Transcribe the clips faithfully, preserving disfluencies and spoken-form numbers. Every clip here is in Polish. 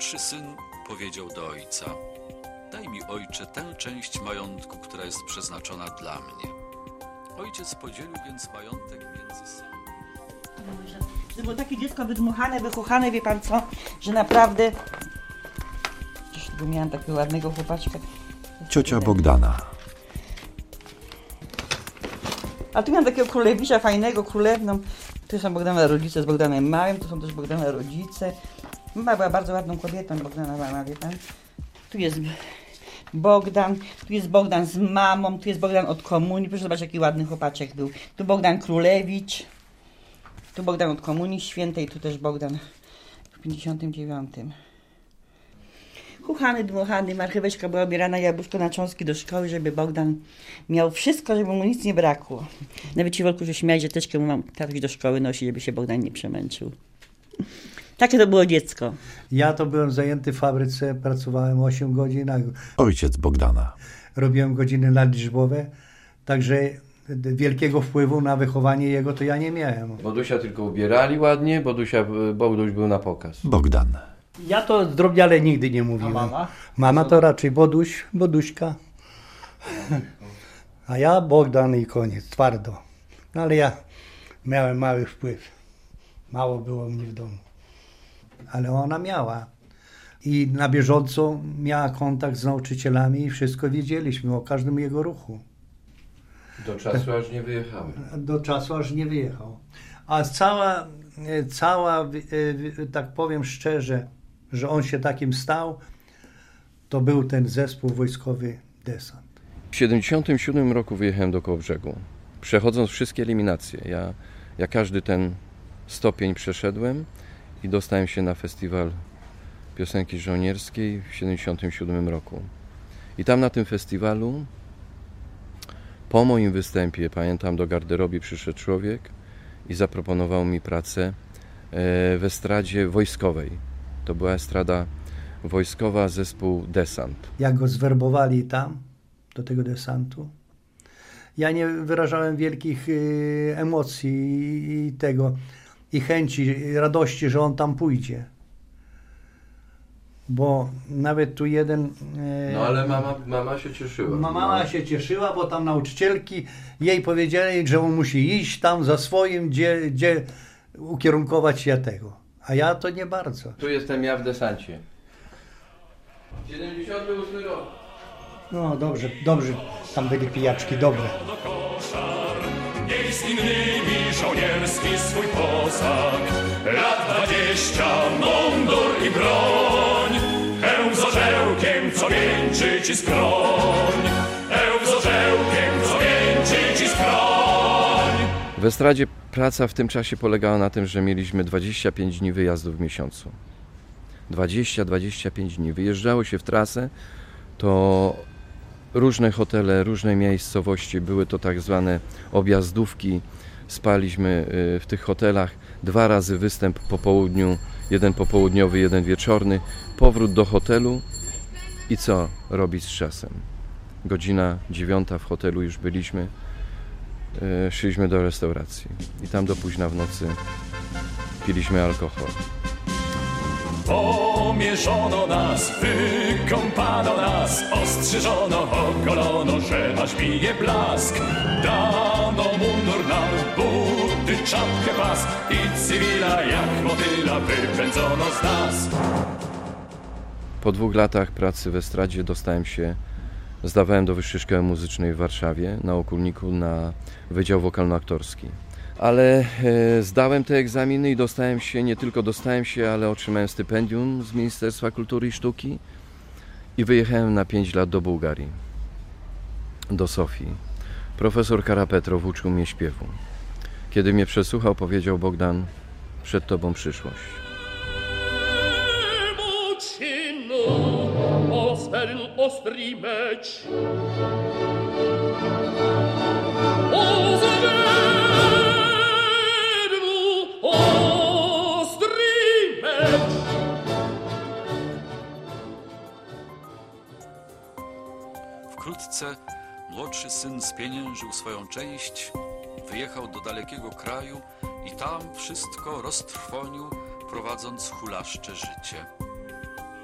Młodszy syn powiedział do ojca: daj mi, ojcze, tę część majątku, która jest przeznaczona dla mnie. Ojciec podzielił więc majątek między synami. To było takie dziecko wydmuchane, wychuchane, wie pan co, że naprawdę... Tu miałam takiego ładnego chłopaczka. Ciocia Bogdana. A tu miałam takiego królewicza fajnego, królewną. Tu są Bogdana rodzice z Bogdanem Małym, tu są też Bogdana rodzice. Mama była bardzo ładną kobietą, Bogdana Mała, wie pan. Tu jest Bogdan, tu jest Bogdan z mamą, tu jest Bogdan od komunii. Proszę zobaczyć, jaki ładny chłopaczek był. Tu Bogdan Królewicz, tu Bogdan od Komunii Świętej, tu też Bogdan w pięćdziesiątym dziewiątym. Chuchany, dmuchany, marcheweczka była obierana, jabłuszko na cząstki do szkoły, żeby Bogdan miał wszystko, żeby mu nic nie brakło. Nawet ci Wolku, że śmiali, że teczkę mu mam tatuś do szkoły nosi, żeby się Bogdan nie przemęczył. Takie to było dziecko. Ja to byłem zajęty w fabryce, pracowałem osiem godzin. Ojciec Bogdana. Robiłem godziny nadliczbowe, także wielkiego wpływu na wychowanie jego to ja nie miałem. Bodusia tylko ubierali ładnie, Bodusia, Boduś był na pokaz. Bogdan. Ja to zdrobniale nigdy nie mówiłem. A mama? Mama to raczej Boduś, Boduśka. A ja Bogdan i koniec, twardo. No ale ja miałem mały wpływ. Mało było mnie w domu. Ale ona miała. I na bieżąco miała kontakt z nauczycielami i wszystko wiedzieliśmy o każdym jego ruchu. Do czasu aż nie wyjechały. Do czasu aż nie wyjechał. A cała, cała, tak powiem szczerze, że on się takim stał, to był ten zespół wojskowy Desant. W siedemdziesiątym siódmym roku wyjechałem do Kołobrzegu, przechodząc wszystkie eliminacje. Ja, ja każdy ten stopień przeszedłem i dostałem się na festiwal piosenki żołnierskiej w siedemdziesiątym siódmym roku. I tam na tym festiwalu, po moim występie, pamiętam, do garderoby przyszedł człowiek i zaproponował mi pracę w estradzie wojskowej. To była estrada wojskowa, zespół Desant. Jak go zwerbowali tam, do tego desantu, ja nie wyrażałem wielkich y, emocji i tego, i chęci, i radości, że on tam pójdzie. Bo nawet tu jeden... Y, no ale mama, mama się cieszyła. Mama no. się cieszyła, bo tam nauczycielki jej powiedzieli, że on musi iść tam za swoim, gdzie, gdzie ukierunkować się tego. A ja to nie bardzo. Tu jestem ja w desancie. siedemdziesiąty ósmy rok. No dobrze, dobrze. Tam byli pijaczki dobre. Miej z innymi żołnierski swój posag. Lat dwadzieścia, mundur i broń. Hełm z orzełkiem, co wieńczy ci skroń. Hełm z orzełkiem, co wieńczy ci skroń. W estradzie praca w tym czasie polegała na tym, że mieliśmy dwadzieścia pięć dni wyjazdów w miesiącu. dwadzieścia dwadzieścia pięć dni. Wyjeżdżało się w trasę, to różne hotele, różne miejscowości, były to tak zwane objazdówki. Spaliśmy w tych hotelach, dwa razy występ po południu, jeden popołudniowy, jeden wieczorny, powrót do hotelu i co robić z czasem? Godzina dziewiąta w hotelu już byliśmy, szliśmy do restauracji i tam do późna w nocy piliśmy alkohol. Pomierzono nas, wykąpano nas, ostrzyżono, ogolono, że aż bije blask. Dano mundur nam, buty, czapkę, pas i cywila jak motyla wypędzono z nas. Po dwóch latach pracy w estradzie dostałem się, zdawałem do Wyższej Szkoły Muzycznej w Warszawie na Okulniku na Wydział Wokalno-Aktorski. Ale e, zdałem te egzaminy i dostałem się, nie tylko dostałem się, ale otrzymałem stypendium z Ministerstwa Kultury i Sztuki i wyjechałem na pięć lat do Bułgarii, do Sofii. Profesor Karapetrow uczył mnie śpiewu. Kiedy mnie przesłuchał, powiedział: Bogdan, przed tobą przyszłość. Ostry mecz. Wkrótce młodszy syn spieniężył swoją część, wyjechał do dalekiego kraju i tam wszystko roztrwonił, prowadząc hulaszcze życie.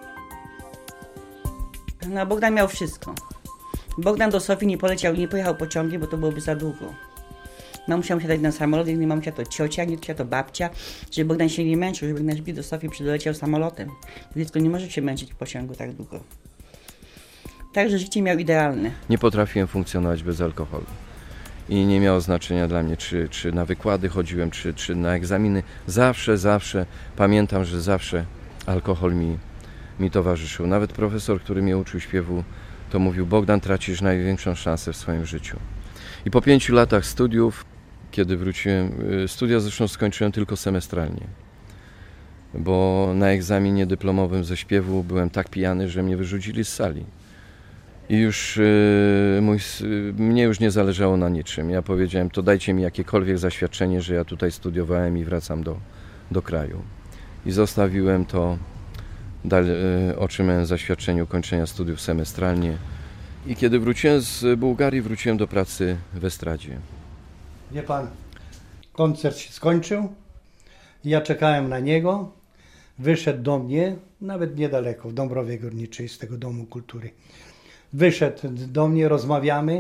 No, Bogdan miał wszystko. Bogdan do Sofii nie poleciał, nie pojechał pociągiem, bo to byłoby za długo. Mamusia musiała dać na samolot, jak nie mamusia to ciocia, nie ciocia to babcia, żeby Bogdan się nie męczył, żeby nasz do Sofii przyleciał samolotem. Dziecko nie może się męczyć w pociągu tak długo. Także życie miał idealne. Nie potrafiłem funkcjonować bez alkoholu. I nie miało znaczenia dla mnie, czy, czy na wykłady chodziłem, czy, czy na egzaminy. Zawsze, zawsze, pamiętam, że zawsze alkohol mi, mi towarzyszył. Nawet profesor, który mnie uczył śpiewu, to mówił: Bogdan, tracisz największą szansę w swoim życiu. I po pięciu latach studiów, kiedy wróciłem, studia zresztą skończyłem tylko semestralnie, bo na egzaminie dyplomowym ze śpiewu byłem tak pijany, że mnie wyrzucili z sali. I już yy, mój, yy, mnie już nie zależało na niczym. Ja powiedziałem: to dajcie mi jakiekolwiek zaświadczenie, że ja tutaj studiowałem i wracam do, do kraju. I zostawiłem to, dal, yy, otrzymałem zaświadczenie ukończenia studiów semestralnie. I kiedy wróciłem z Bułgarii, wróciłem do pracy w estradzie. Wie pan, koncert się skończył, ja czekałem na niego, wyszedł do mnie, nawet niedaleko, w Dąbrowie Górniczej, z tego Domu Kultury. Wyszedł do mnie, rozmawiamy.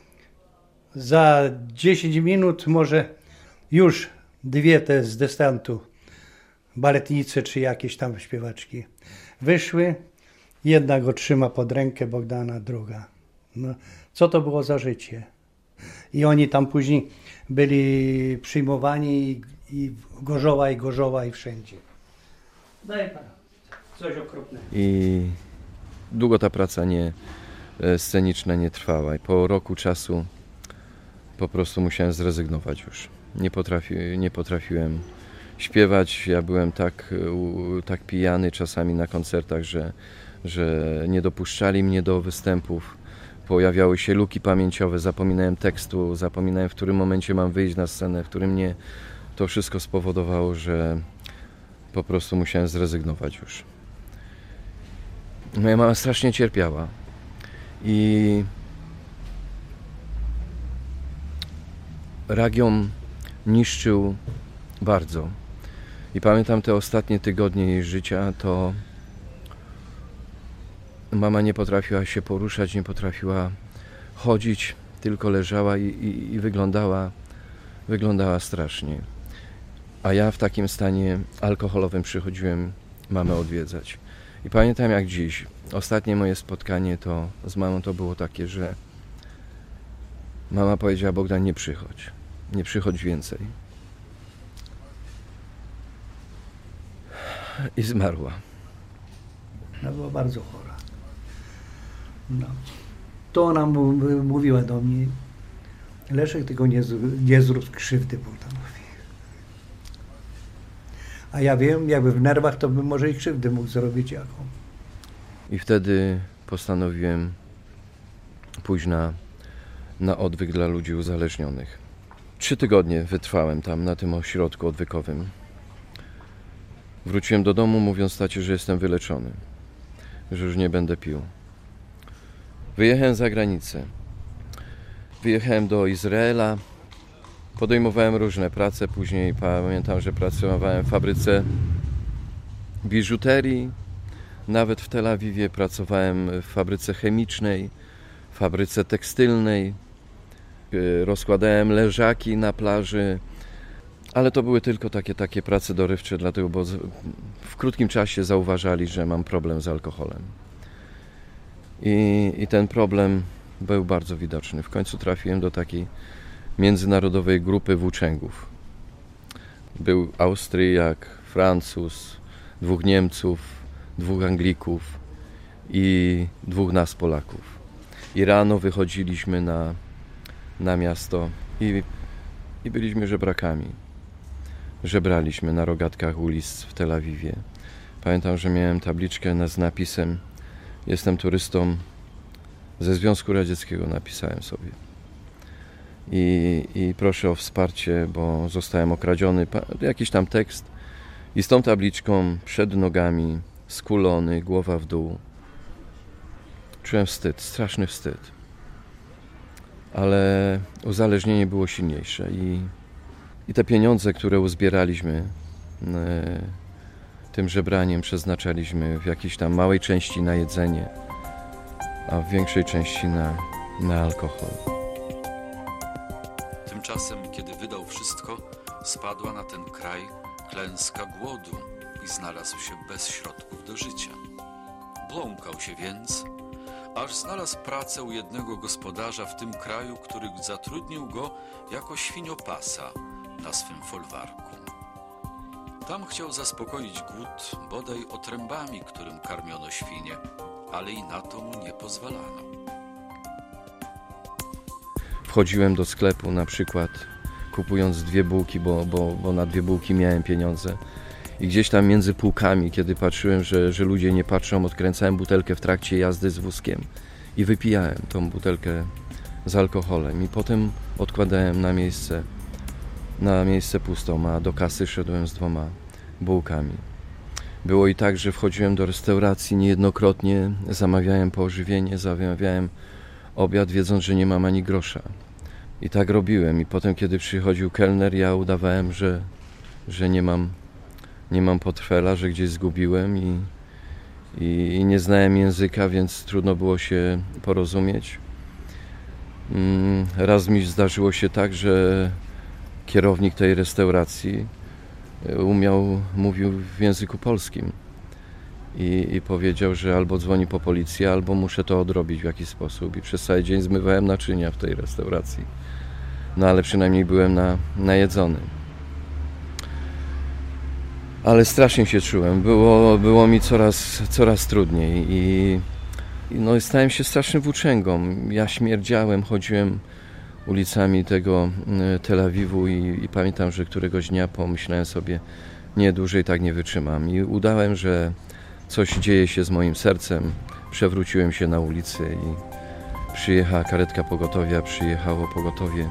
Za dziesięć minut może już dwie te z destantu, baletnice czy jakieś tam śpiewaczki, wyszły. Jedna go trzyma pod rękę, Bogdana, druga. No, co to było za życie? I oni tam później byli przyjmowani i, i Gorzowa, i Gorzowa, i wszędzie. Daję pana coś okropnego. I długo ta praca nie, sceniczna nie trwała. I po roku czasu po prostu musiałem zrezygnować już. Nie, potrafi, nie potrafiłem śpiewać. Ja byłem tak, tak pijany czasami na koncertach, że, że nie dopuszczali mnie do występów. Pojawiały się luki pamięciowe, zapominałem tekstu, zapominałem, w którym momencie mam wyjść na scenę, w którym nie. To wszystko spowodowało, że po prostu musiałem zrezygnować już. Moja mama strasznie cierpiała i rak ją niszczył bardzo. I pamiętam te ostatnie tygodnie jej życia, to mama nie potrafiła się poruszać, nie potrafiła chodzić, tylko leżała i, i, i wyglądała, wyglądała strasznie. A ja w takim stanie alkoholowym przychodziłem mamę odwiedzać. I pamiętam jak dziś, ostatnie moje spotkanie to z mamą to było takie, że mama powiedziała: Bogdan, nie przychodź, nie przychodź więcej. I zmarła. Ona była bardzo chora. No. To ona mu, mówiła do mnie: Leszek, tylko nie, nie zrób krzywdy Bogdanowi. A ja wiem, jakby w nerwach, to bym może i krzywdy mógł zrobić jaką. I wtedy postanowiłem pójść na, na odwyk dla ludzi uzależnionych. Trzy tygodnie wytrwałem tam, na tym ośrodku odwykowym. Wróciłem do domu, mówiąc tacie, że jestem wyleczony, że już nie będę pił. Wyjechałem za granicę. Wyjechałem do Izraela. Podejmowałem różne prace. Później pamiętam, że pracowałem w fabryce biżuterii. Nawet w Tel Awiwie pracowałem w fabryce chemicznej, w fabryce tekstylnej. Rozkładałem leżaki na plaży. Ale to były tylko takie, takie prace dorywcze, dlatego, bo w krótkim czasie zauważali, że mam problem z alkoholem. I, i ten problem był bardzo widoczny. W końcu trafiłem do takiej międzynarodowej grupy włóczęgów. Był Austriak, Francuz, dwóch Niemców, dwóch Anglików i dwóch nas Polaków. I rano wychodziliśmy na, na miasto i, i byliśmy żebrakami. Żebraliśmy na rogatkach ulic w Tel Awiwie. Pamiętam, że miałem tabliczkę z napisem: jestem turystą ze Związku Radzieckiego, napisałem sobie. I, i proszę o wsparcie, bo zostałem okradziony. Jakiś tam tekst. I z tą tabliczką przed nogami, skulony, głowa w dół. Czułem wstyd, straszny wstyd. Ale uzależnienie było silniejsze i I te pieniądze, które uzbieraliśmy e, tym żebraniem, przeznaczaliśmy w jakiejś tam małej części na jedzenie. a w większej części na, na alkohol. Tymczasem, kiedy wydał wszystko, spadła na ten kraj klęska głodu i znalazł się bez środków do życia. Błąkał się więc, aż znalazł pracę u jednego gospodarza w tym kraju, który zatrudnił go jako świniopasa na swym folwarku. Tam chciał zaspokoić głód bodaj otrębami, którym karmiono świnie, ale i na to mu nie pozwalano. Wchodziłem do sklepu na przykład, kupując dwie bułki, bo, bo, bo na dwie bułki miałem pieniądze. I gdzieś tam między półkami, kiedy patrzyłem, że, że ludzie nie patrzą, odkręcałem butelkę w trakcie jazdy z wózkiem i wypijałem tą butelkę z alkoholem. I potem odkładałem na miejsce, na miejsce pustą, a do kasy szedłem z dwoma bułkami. Było i tak, że wchodziłem do restauracji niejednokrotnie, zamawiałem pożywienie, zamawiałem obiad, wiedząc, że nie mam ani grosza. I tak robiłem. I potem, kiedy przychodził kelner, ja udawałem, że, że nie mam, nie mam portfela, że gdzieś zgubiłem i, i, i nie znałem języka, więc trudno było się porozumieć. Raz mi zdarzyło się tak, że kierownik tej restauracji umiał, mówił w języku polskim i, i powiedział, że albo dzwoni po policję, albo muszę to odrobić w jakiś sposób. I przez cały dzień zmywałem naczynia w tej restauracji. No ale przynajmniej byłem na, najedzony. Ale strasznie się czułem. Było, było mi coraz, coraz trudniej i, i no, stałem się strasznym włóczęgą. Ja śmierdziałem, chodziłem ulicami tego Tel Awiwu i, i pamiętam, że któregoś dnia pomyślałem sobie, nie, dłużej tak nie wytrzymam. I udałem, że coś dzieje się z moim sercem. Przewróciłem się na ulicy i przyjechała karetka pogotowia, przyjechało pogotowie.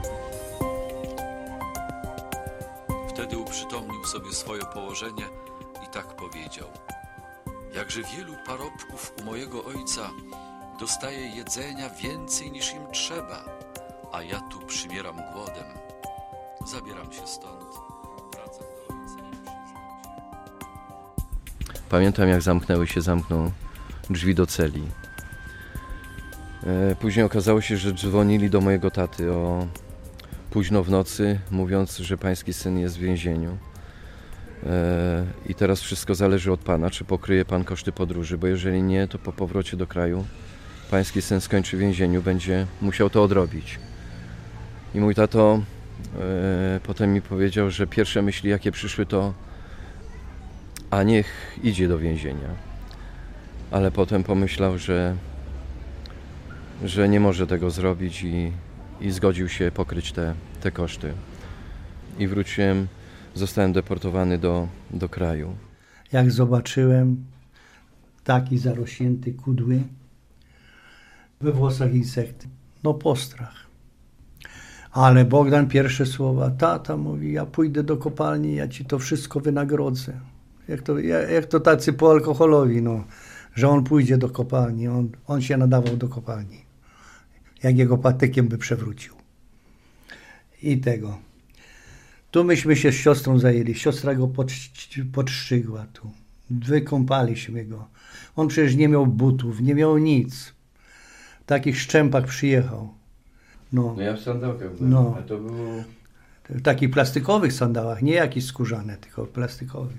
Wtedy uprzytomnił sobie swoje położenie i tak powiedział: jakże wielu parobków u mojego ojca dostaje jedzenia więcej niż im trzeba, a ja tu przymieram głodem. Zabieram się stąd, wracam do ojca i przyznam się. Pamiętam, jak zamknęły się, zamknął drzwi do celi. Później okazało się, że dzwonili do mojego taty o późno w nocy, mówiąc, że pański syn jest w więzieniu. I teraz wszystko zależy od pana, czy pokryje pan koszty podróży, bo jeżeli nie, to po powrocie do kraju pański syn skończy w więzieniu, będzie musiał to odrobić. I mój tato e, potem mi powiedział, że pierwsze myśli, jakie przyszły, to a niech idzie do więzienia. Ale potem pomyślał, że, że nie może tego zrobić i, i zgodził się pokryć te, te koszty. I wróciłem, zostałem deportowany do, do kraju. Jak zobaczyłem taki zarośnięty kudły, we włosach insekty, no postrach. Ale Bogdan pierwsze słowa, tata mówi, ja pójdę do kopalni, ja ci to wszystko wynagrodzę. Jak to, jak to tacy po alkoholowi, no, że on pójdzie do kopalni, on, on się nadawał do kopalni. Jak jego patykiem by przewrócił. I tego. Tu myśmy się z siostrą zajęli, siostra go podszczygła tu. Wykąpaliśmy go. On przecież nie miał butów, nie miał nic. W takich szczępach przyjechał. No. No ja w sandałkach byłem, No. a to było... W takich plastikowych sandałach, nie jakieś skórzane, tylko plastikowych.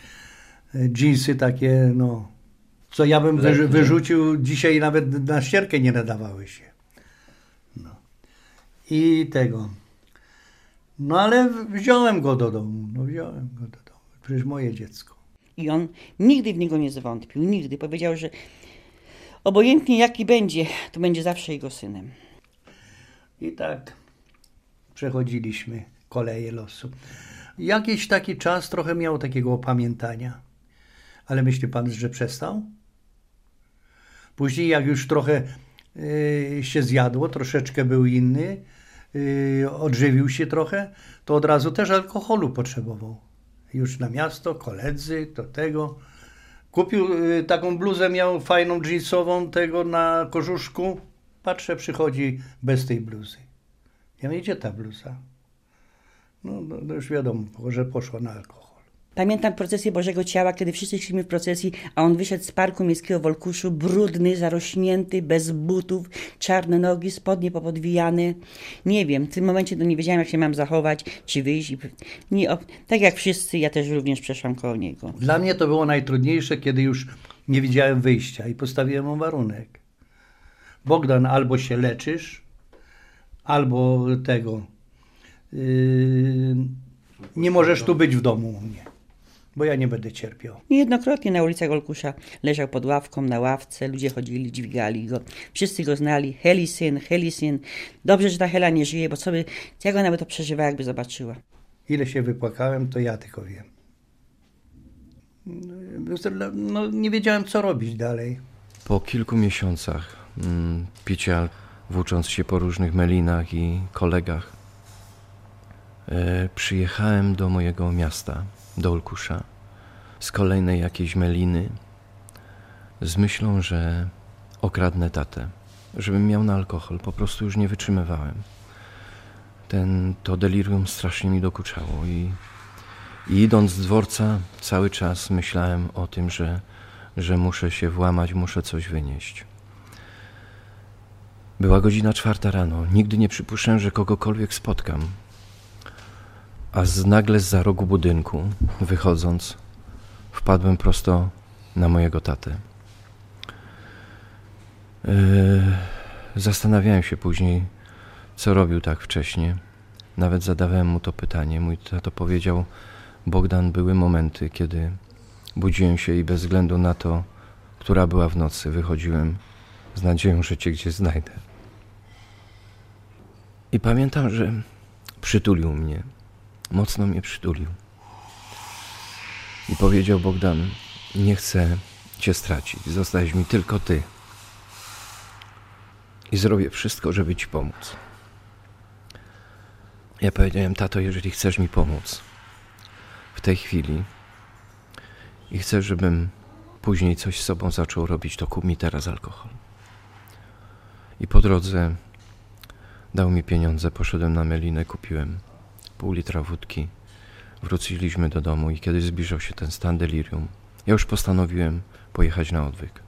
Dżinsy takie, no, co ja bym wyr- wyrzucił, dzisiaj nawet na ścierkę nie nadawały się. No. I tego. No ale wziąłem go do domu, no wziąłem go do domu. Przecież moje dziecko. I on nigdy w niego nie zwątpił, nigdy. Powiedział, że obojętnie jaki będzie, to będzie zawsze jego synem. I tak przechodziliśmy koleje losu. Jakiś taki czas trochę miał takiego opamiętania. Ale myśli pan, że przestał? Później jak już trochę yy, się zjadło, troszeczkę był inny, yy, odżywił się trochę, to od razu też alkoholu potrzebował. Już na miasto, koledzy, do tego. Kupił yy, taką bluzę, miał fajną jeansową, tego na kożuszku. Patrzę, przychodzi bez tej bluzy. Ja mówię, gdzie ta bluza? No, no, no już wiadomo, że poszła na alkohol. Pamiętam procesję Bożego Ciała, kiedy wszyscy szliśmy w procesji, a on wyszedł z parku miejskiego w Olkuszu, brudny, zarośnięty, bez butów, czarne nogi, spodnie popodwijane. Nie wiem, w tym momencie to nie wiedziałam, jak się mam zachować, czy wyjść. I... Nie, o... Tak jak wszyscy, ja też również przeszłam koło niego. Dla mnie to było najtrudniejsze, kiedy już nie widziałem wyjścia i postawiłem mu warunek. Bogdan, albo się leczysz, albo tego... Yy, nie możesz tu być w domu u mnie, bo ja nie będę cierpiał. Niejednokrotnie na ulicach Olkusza leżał pod ławką, na ławce, ludzie chodzili, dźwigali go. Wszyscy go znali. Heli syn, Heli syn. Dobrze, że ta Hela nie żyje, bo co by, jak ona by to przeżywała, jakby zobaczyła. Ile się wypłakałem, to ja tylko wiem. No, nie wiedziałem, co robić dalej. Po kilku miesiącach mm, picia, włócząc się po różnych melinach i kolegach, e, przyjechałem do mojego miasta, do Olkusza, z kolejnej jakiejś meliny, z myślą, że okradnę tatę, żebym miał na alkohol. Po prostu już nie wytrzymywałem. Ten, to delirium strasznie mi dokuczało i, i idąc z dworca cały czas myślałem o tym, że, że muszę się włamać, muszę coś wynieść. Była godzina czwarta rano. Nigdy nie przypuszczałem, że kogokolwiek spotkam. A z, nagle zza rogu budynku, wychodząc, wpadłem prosto na mojego tatę. Yy, zastanawiałem się później, co robił tak wcześnie. Nawet zadawałem mu to pytanie. Mój tato powiedział: Bogdan, były momenty, kiedy budziłem się i bez względu na to, która była w nocy, wychodziłem z nadzieją, że cię gdzieś znajdę. I pamiętam, że przytulił mnie. Mocno mnie przytulił. I powiedział: Bogdan, nie chcę cię stracić. Zostałeś mi tylko ty. I zrobię wszystko, żeby ci pomóc. Ja powiedziałem: tato, jeżeli chcesz mi pomóc w tej chwili i chcesz, żebym później coś z sobą zaczął robić, to kup mi teraz alkohol. I po drodze dał mi pieniądze, poszedłem na melinę, kupiłem pół litra wódki. Wróciliśmy do domu i kiedy zbliżał się ten stan delirium, ja już postanowiłem pojechać na odwyk.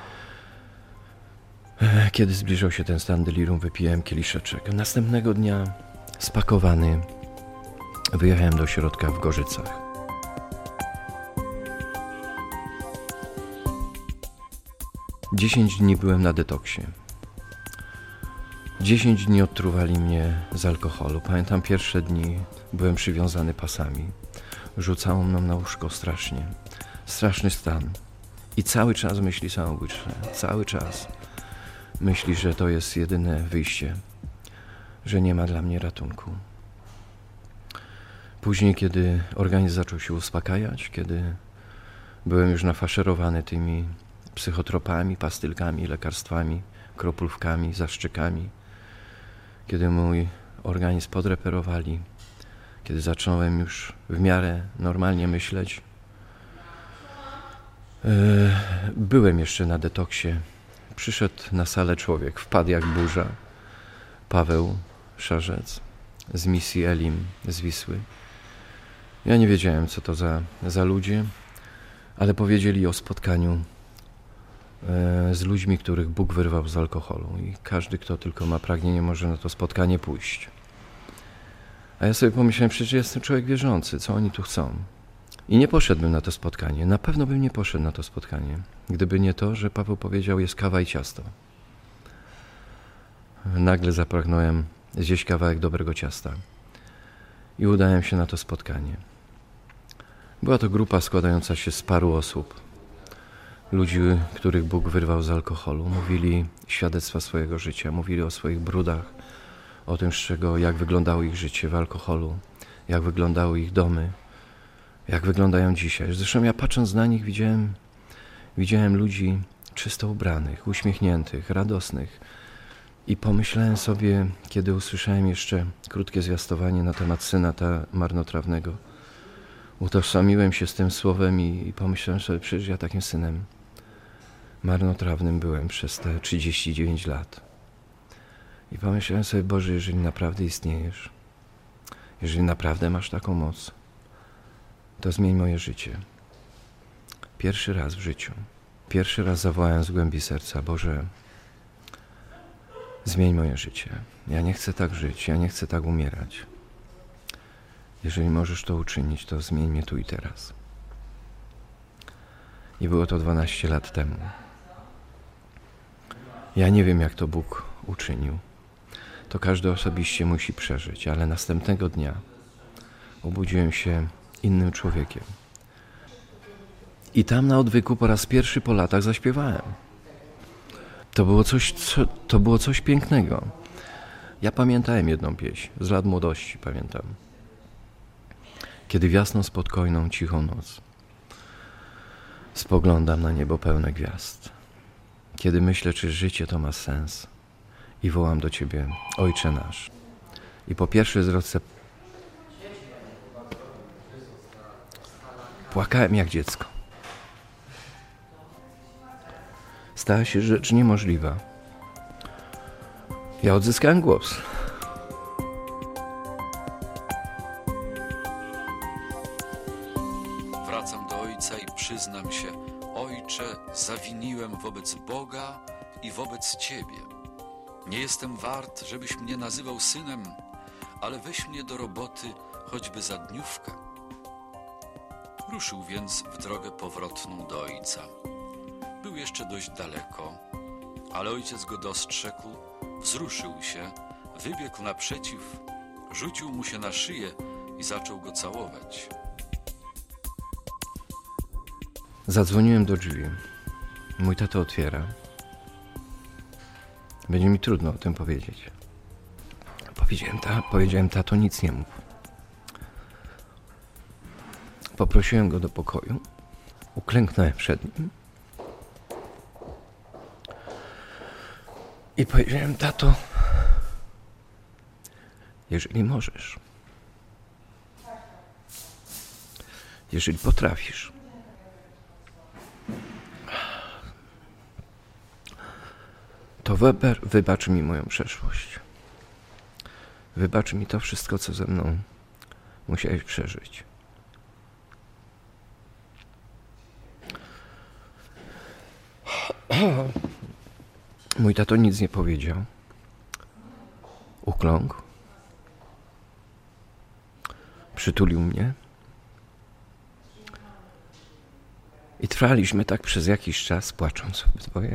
Kiedy zbliżał się ten stan delirium, wypiłem kieliszeczek. Następnego dnia, spakowany, wyjechałem do ośrodka w Gorzycach. Dziesięć dni byłem na detoksie. Dziesięć dni odtruwali mnie z alkoholu. Pamiętam, pierwsze dni byłem przywiązany pasami. Rzucało mną na łóżko strasznie. Straszny stan. I cały czas myśli samobójcze. Cały czas myśli, że to jest jedyne wyjście. Że nie ma dla mnie ratunku. Później, kiedy organizm zaczął się uspokajać, kiedy byłem już nafaszerowany tymi psychotropami, pastylkami, lekarstwami, kroplówkami, zaszczykami, kiedy mój organizm podreperowali, kiedy zacząłem już w miarę normalnie myśleć, byłem jeszcze na detoksie. Przyszedł na salę człowiek, wpadł jak burza, Paweł Szarzec z misji Elim z Wisły. Ja nie wiedziałem, co to za, za ludzie, ale powiedzieli o spotkaniu z ludźmi, których Bóg wyrwał z alkoholu i każdy, kto tylko ma pragnienie, może na to spotkanie pójść. A ja sobie pomyślałem, przecież jestem człowiek wierzący, co oni tu chcą? I nie poszedłbym na to spotkanie. Na pewno bym nie poszedł na to spotkanie, gdyby nie to, że Paweł powiedział: jest kawa i ciasto. Nagle zapragnąłem zjeść kawałek dobrego ciasta i udałem się na to spotkanie. Była to grupa składająca się z paru osób. Ludzi, których Bóg wyrwał z alkoholu. Mówili świadectwa swojego życia, mówili o swoich brudach, o tym, z czego, jak wyglądało ich życie w alkoholu, jak wyglądały ich domy, jak wyglądają dzisiaj. Zresztą ja, patrząc na nich, widziałem, widziałem ludzi czysto ubranych, uśmiechniętych, radosnych. I pomyślałem sobie, kiedy usłyszałem jeszcze krótkie zwiastowanie na temat syna ta marnotrawnego, utożsamiłem się z tym słowem i, i pomyślałem sobie, przecież ja takim synem marnotrawnym byłem przez te trzydzieści dziewięć lat. I pomyślałem sobie: Boże, jeżeli naprawdę istniejesz, jeżeli naprawdę masz taką moc, to zmień moje życie. Pierwszy raz w życiu. Pierwszy raz zawołałem z głębi serca: Boże, zmień moje życie. Ja nie chcę tak żyć, ja nie chcę tak umierać. Jeżeli możesz to uczynić, to zmień mnie tu i teraz. I było to dwanaście lat temu. Ja nie wiem, jak to Bóg uczynił. To każdy osobiście musi przeżyć, ale następnego dnia obudziłem się innym człowiekiem. I tam na odwyku po raz pierwszy po latach zaśpiewałem. To było coś, co, to było coś pięknego. Ja pamiętałem jedną pieśń, z lat młodości pamiętam. Kiedy w jasną, spokojną, cichą noc spoglądam na niebo pełne gwiazd. Kiedy myślę, czy życie to ma sens i wołam do Ciebie: Ojcze nasz. I po pierwszej zwrotce płakałem jak dziecko. Stała się rzecz niemożliwa. Ja odzyskałem głos. Wracam do ojca i przyznam się: Ojcze, zawiniłem wobec Boga i wobec Ciebie. Nie jestem wart, żebyś mnie nazywał synem, ale weź mnie do roboty choćby za dniówkę. Ruszył więc w drogę powrotną do ojca. Był jeszcze dość daleko, ale ojciec go dostrzegł, wzruszył się, wybiegł naprzeciw, rzucił mu się na szyję i zaczął go całować. Zadzwoniłem do drzwi. Mój tato otwiera. Będzie mi trudno o tym powiedzieć. Powiedziałem, ta, powiedziałem tato, nic nie mów. Poprosiłem go do pokoju. Uklęknąłem przed nim. I powiedziałem: tato, jeżeli możesz, jeżeli potrafisz, to wybacz, wybacz mi moją przeszłość. Wybacz mi to wszystko, co ze mną musiałeś przeżyć. Mój tato nic nie powiedział. Ukląkł. Przytulił mnie. I trwaliśmy tak przez jakiś czas, płacząc obydwoje.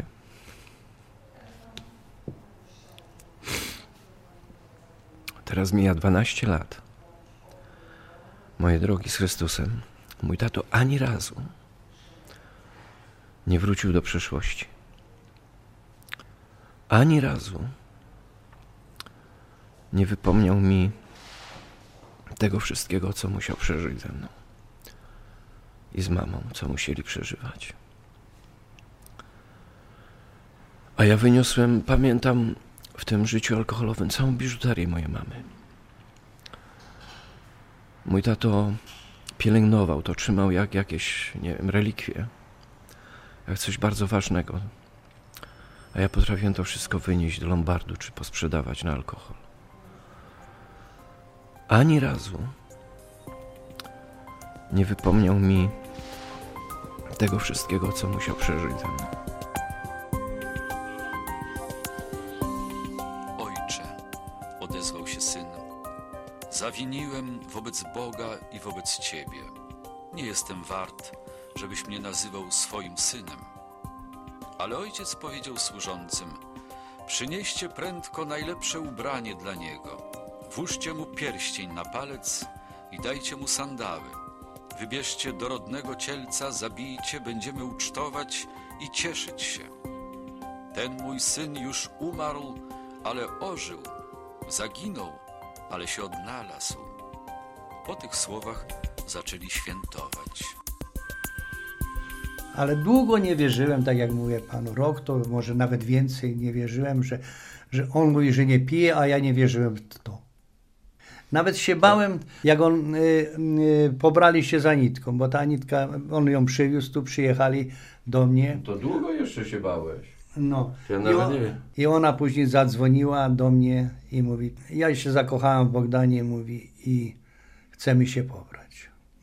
Teraz mija dwanaście lat. Moje drogi z Chrystusem, mój tato ani razu nie wrócił do przeszłości. Ani razu nie wypomniał mi tego wszystkiego, co musiał przeżyć ze mną i z mamą, co musieli przeżywać. A ja wyniosłem, pamiętam, w tym życiu alkoholowym całą biżuterię mojej mamy. Mój tato pielęgnował to, trzymał jak jakieś, nie wiem, relikwie, jak coś bardzo ważnego. A ja potrafiłem to wszystko wynieść do lombardu czy posprzedawać na alkohol. Ani razu nie wypomniał mi tego wszystkiego, co musiał przeżyć ze mną. Ojcze, odezwał się syn, zawiniłem wobec Boga i wobec Ciebie. Nie jestem wart, żebyś mnie nazywał swoim synem. Ale ojciec powiedział służącym: przynieście prędko najlepsze ubranie dla niego, włóżcie mu pierścień na palec i dajcie mu sandały. Wybierzcie dorodnego cielca, zabijcie, będziemy ucztować i cieszyć się. Ten mój syn już umarł, ale ożył, zaginął, ale się odnalazł. Po tych słowach zaczęli świętować. Ale długo nie wierzyłem, tak jak mówię panu, rok to może nawet więcej nie wierzyłem, że, że on mówi, że nie pije, a ja nie wierzyłem w to. Nawet się bałem, jak on y, y, pobrali się za Anitką, bo ta Anitka, on ją przywiózł, tu przyjechali do mnie. To długo jeszcze się bałeś? No. Ja I, nawet on, nie wiem. I ona później zadzwoniła do mnie i mówi, ja się zakochałem w Bogdanie, mówi, i chcemy się pobrać.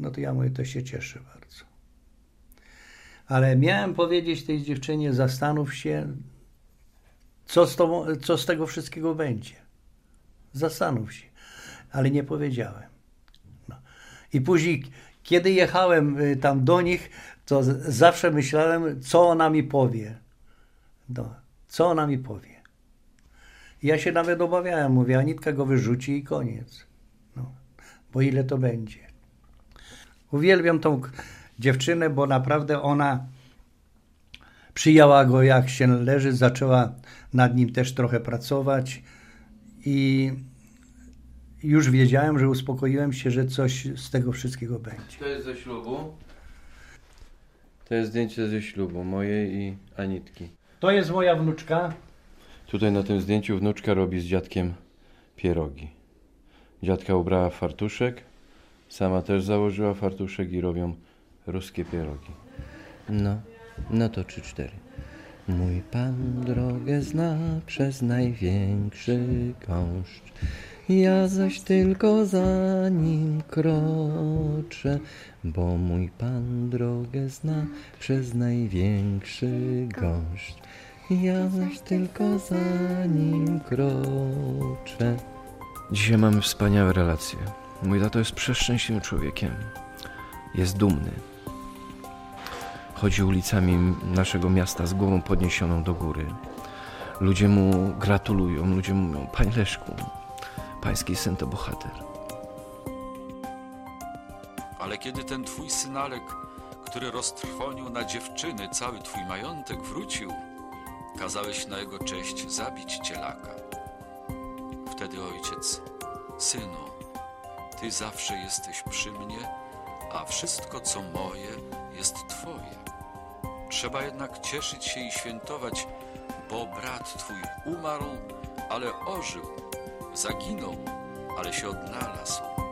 No to ja mówię, to się cieszę bardzo. Ale miałem powiedzieć tej dziewczynie, zastanów się, co z, tobą, co z tego wszystkiego będzie. Zastanów się. Ale nie powiedziałem. No. I później, kiedy jechałem tam do nich, to z- zawsze myślałem, co ona mi powie. No. Co ona mi powie. I ja się nawet obawiałem. Mówię, Anitka go wyrzuci i koniec. No. Bo ile to będzie. Uwielbiam tą k- dziewczynę, bo naprawdę ona przyjęła go jak się należy, zaczęła nad nim też trochę pracować i już wiedziałem, że uspokoiłem się, że coś z tego wszystkiego będzie. To jest ze ślubu. To jest zdjęcie ze ślubu mojej i Anitki. To jest moja wnuczka. Tutaj na tym zdjęciu wnuczka robi z dziadkiem pierogi. Dziadka ubrała w fartuszek, sama też założyła fartuszek i robią ruskie pierogi. No, no to trzy, cztery. Mój Pan drogę zna przez największy gąszcz, ja zaś tylko za nim kroczę, bo mój Pan drogę zna przez największy gąszcz, ja zaś tylko za nim kroczę. Dzisiaj mamy wspaniałe relacje. Mój tato jest przeszczęśliwym człowiekiem. Jest dumny. Chodzi ulicami naszego miasta z głową podniesioną do góry. Ludzie mu gratulują, ludzie mówią: Panie Leszku, pański syn to bohater. Ale kiedy ten twój synalek, który roztrwonił na dziewczyny cały twój majątek, wrócił, kazałeś na jego cześć zabić cielaka. Wtedy ojciec: synu, ty zawsze jesteś przy mnie, a wszystko co moje jest twoje. Trzeba jednak cieszyć się i świętować, bo brat twój umarł, ale ożył, zaginął, ale się odnalazł.